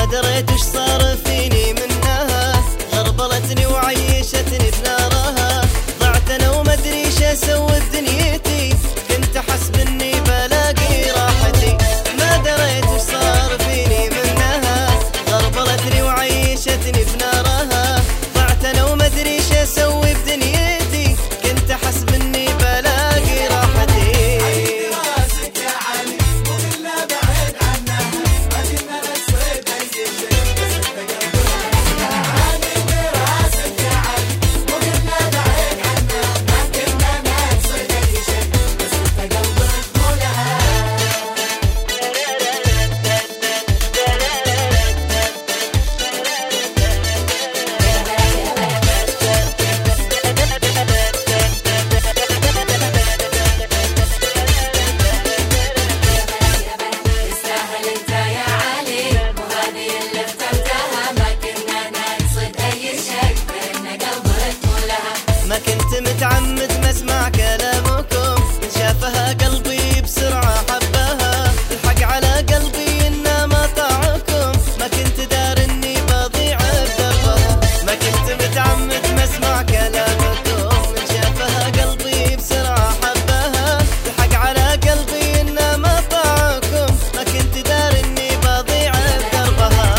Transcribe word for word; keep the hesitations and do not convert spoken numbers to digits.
ما دريت وش صار فيني منها، غربلتني وعيشتني بنارها، ضعت انا وما ادري ايش اسوي بدنيتي، كنت احسب اني بلاقي راحتي. ما دريت وش صار فيني منها، غربلتني وعيشتني بنارها، ضعت انا وما ادري ايش اسوي بدنيتي، كنت احسب اني بلاقي راحتي. ما كنت متعمد ما اسمع كلامكم، من شافها قلبي بسرعة حبها، الحق على قلبي انه ما طاعكم، ما كنت دار اني بضيع بدربها. ما كنت متعمد ما اسمع كلامكم، من شافها قلبي بسرعة حبها، الحق على قلبي انه ما طاعكم، ما كنت دار اني بضيع بدربها.